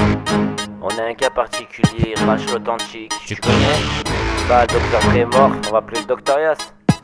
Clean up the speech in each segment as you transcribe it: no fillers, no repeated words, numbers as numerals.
On a un cas particulier, Rach l'authentique. Tu connais? Bah, le docteur Dre est mort, on va appeler le docteur Yas.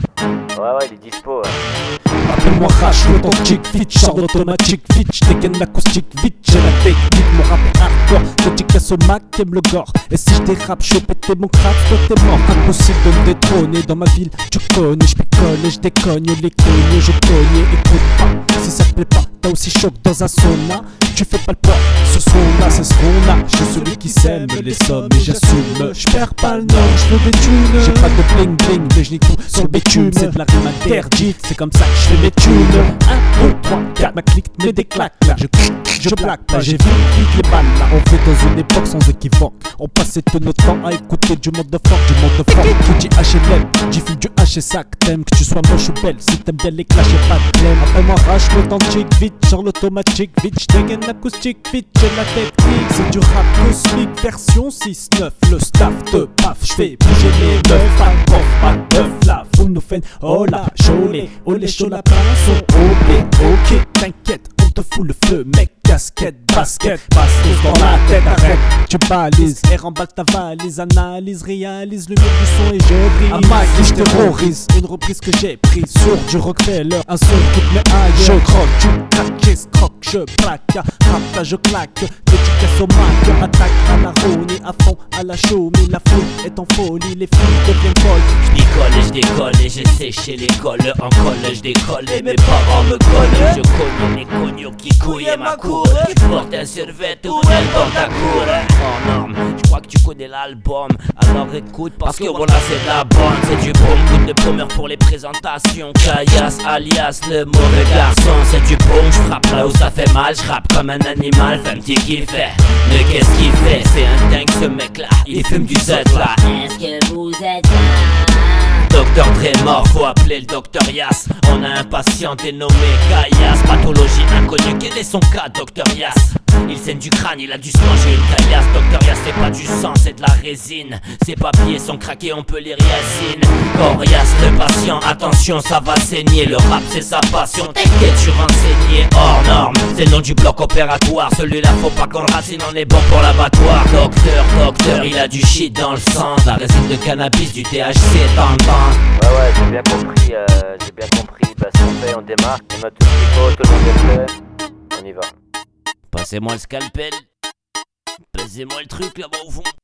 Ouais, il est dispo. Appelle-moi Rach l'authentique, vite, char automatique, vite, j'dégaine l'acoustique, vite, j'ai la technique, mon rap est hardcore, dédicace au Mac, aime le gore. Et si j'dérape, j'fais péter mon crâne, toi t'es mort. Impossible de me détrôner dans ma ville, tu connais, j'picole et j'décogne, les cognes, je cogne, écoute pas, si ça te plaît pas, t'as aussi choc dans un sauna. Tu fais pas le poids sur ce qu'on a, c'est ce qu'on a. Je suis celui qui sème les sommes et j'assume. J'perds pas le nord, j'veux des thunes. J'ai pas de bling bling, mais j'nique tout sur le bitume. C'est de la rime interdite, c'est comme ça que j'fais mes thunes. 1, 2, 3, 4, ma clique met des claques là. Je plaque pas, j'ai vite les balles là. On fait dans une époque sans équivoque. On passait tout notre temps à écouter du monde de fort, Qui dit HLM, dit fume du H et sac. T'aimes que tu sois moche ou belle, si t'aimes bien les clashs et pas de flemme. Appelle-moi Rach l'authentique, vite, genre l'automatique, vite, j'dégaine l'acoustique, vite, j'ai la technique. C'est du rap cosmique, version 6-9. Le staff te paf, j'fais bouger les meufs. Pas de prof, pas de meuf, la foule nous fait oh la cholé. Oh les chauds lapins sont ok, t'inquiète, on te fout le feu, mec. Casquette, basket, passe dans la tête, arrête, tu balises et remballe ta valise, analyse, réalise le mieux du son et je brille. À Mac, je terrorise, une reprise que j'ai prise sur du Rockefeller, un son qui te met ailleurs. Je croque, tu craques, j'escroque, je plaque, rap, je claque, dédicace au Mac, attaque à la Rony, à fond, à la show, mais la foule est en folie, les filles deviennent folles. J'décolle et j'décolle et j'ai séché l'école, en colle j'décolle et mes parents me collent. Je cogne les cognos qui couillent ma cour. Qui porte un survêt ou elle porte ta cour. Oh norme, je crois que tu connais l'album. Alors écoute parce que voilà c'est de la bonne. C'est du bon coup de prommeur pour les présentations. Kayas alias le mauvais garçon. C'est du bon, je frappe là où ça fait mal. Je rappe comme un animal, fais un petit kiffet. Mais qu'est-ce qu'il fait? C'est un dingue ce mec là. Il fume du Z là. Est-ce que vous êtes là? Docteur Dre mort, faut appeler le docteur Yas. On a un patient dénommé Kayas. Pathologie inconnue, quel est son cas, docteur Yas? Il saigne du crâne, il a dû se manger une caillasse. Docteur Yas, c'est pas du sang, c'est de la résine. Ses papiers sont craqués, on peut les réasiner. Corias, le patient, attention, ça va saigner. Le rap, c'est sa passion, t'inquiète, je suis renseigné. Hors norme, c'est le nom du bloc opératoire. Celui-là, faut pas qu'on le racine, on est bon pour l'abattoir. Docteur, il a du shit dans le sang. La résine de cannabis, du THC, t'entends? Ouais, j'ai bien compris, Bah, ce qu'on fait, on démarre, on a tout ce qu'il faut, tout le monde est prêt. On y va. Passez-moi le scalpel. Pesez-moi le truc là-bas au fond.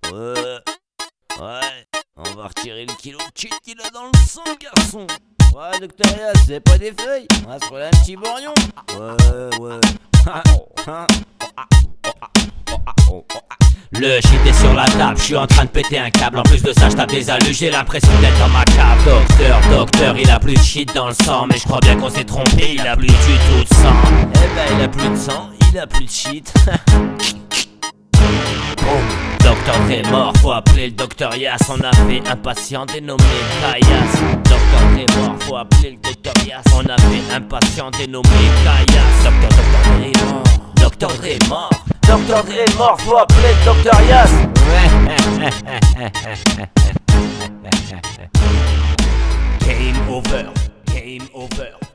Ouais. On va retirer le kilo de shit qu'il a dans le sang, garçon. Ouais, docteur Yas, c'est pas des feuilles. On va se prendre un petit borion. Ouais. Le shit est sur la table, je suis en train de péter un câble. En plus de ça, je tape des alus, j'ai l'impression d'être dans ma cave. Docteur, il a plus de shit dans le sang. Mais je crois bien qu'on s'est trompé, il a plus du tout de sang. Eh ben, il a plus de sang, il a plus de shit. Docteur Dre mort, faut appeler le docteur Yas. On a fait un patient dénommé Kayas. Docteur Dre mort, faut appeler le docteur Yas. On a fait un patient dénommé Kayas. Docteur Dre mort. Docteur Dre mort. Docteur Dre mort, faut appeler le docteur Yas. Game over.